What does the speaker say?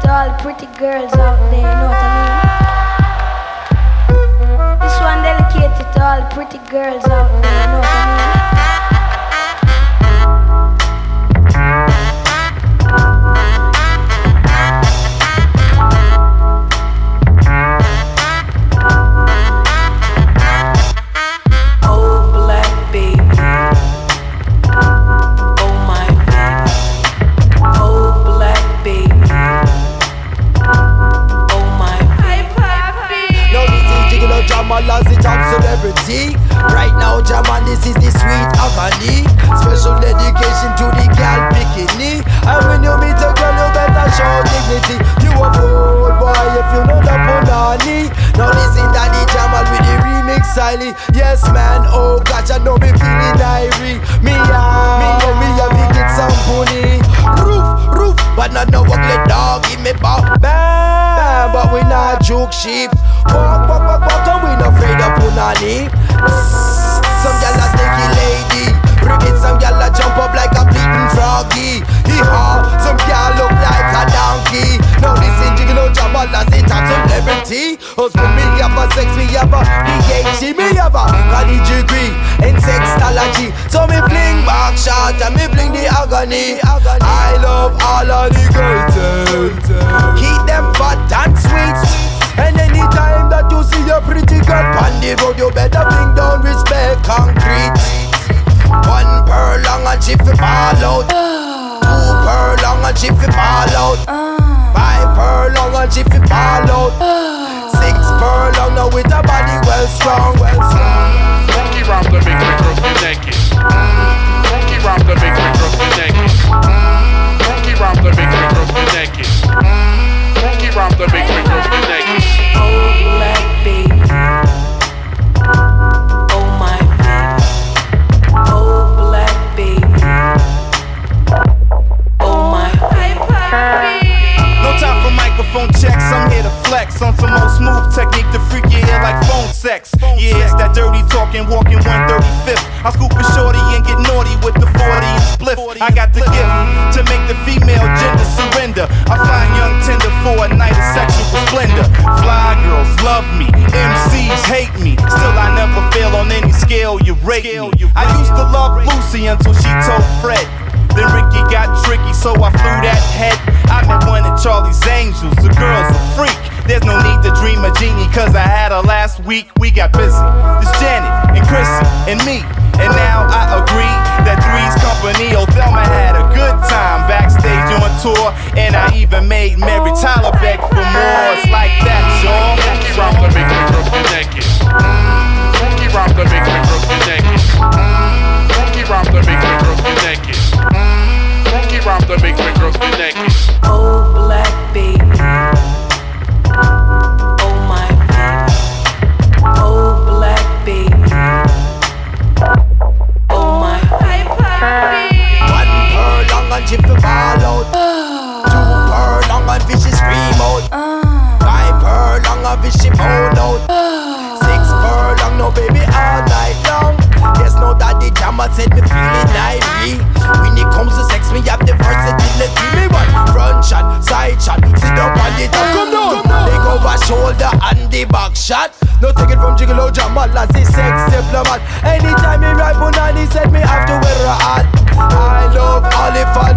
to all pretty girls out there, you know what I mean? This one dedicated to all pretty girls out there, you know what I mean? Celebrity. Right now, Jaman, this is the sweet agony. Special dedication to the gal bikini. And when you meet a girl, you better show dignity. You a fool boy if you know the punani. Now listen to the Jamal with the remix siley. Yes man, oh gosh, I know me feeling irie. Me have to get some pony. Roof, but not no ugly dog. Give me bam, but we not joke sheep. Walk, and we not afraid of punani. Some gyal a sneaky lady. Ribbit, some gyal a jump up like a bleeding froggy. Hee-haw, some gyal look like a donkey. Now listen, Gigolo Jamal as the top celebrity. Husband, me have a sex, me have a PhD, me have a college degree in sexology. So me fling back shot and me fling the agony. I love all of the girls. Keep them fat and sweet. And anytime that you see a pretty girl on the road, you better bring down respect concrete. 1 pearl long and she fi ball out. 2 pearl long and she fi ball out. 5 pearl long and she fi ball out. 6 pearl long now with a body well strong. Monkey round the big girls be naked. Monkey round the big girls be naked. Monkey round the big girls be naked. Monkey round the big girls be naked. Oh black baby, oh my baby, oh black baby, oh my baby. No time for microphone checks, I'm here to flex on some old smooth technique to freak your ear like phone sex. Yeah, it's that dirty talking, walking 135th. I scoop a shorty and get naughty with the 40 and spliff. I got the gift to make the female gender surrender. I find young tender for a night of sexual splendor. Fly girls love me, MCs hate me. Still I never fail on any scale you rate me. I used to love Lucy until she told Fred. Then Ricky got tricky, so I flew that head. I met one of Charlie's Angels, the girl's a freak. There's no need to dream a genie, cause I had her last week. We got busy, it's Janet and Chrissy and me. And now I agree that Three's Company, oh Thelma had a good time backstage on tour. And I even made Mary Tyler beg for more. It's like that, y'all. Monkey round the big girls be naked. Monkey round the big girls be naked. Monkey round the big girls be naked. Monkey round the big girls be naked. Oh black baby, oh my baby, oh black baby, oh my baby. 1 pearl long and she fi ball out. 2 pearl long and fishy scream out. 5 pearl long and fishy moan out. 6 pearl long, no baby all night long. Yes, no daddy Jammer said me feeling irie. When it comes to sex, me have the versatility. Me want front shot, side shot, sit up on the top. Come down, leg over shoulder and the back shot. No take it from Gigolo Jamal as the sex diplomat. Anytime me ride Punani said me have to wear a hat. I love Oliphant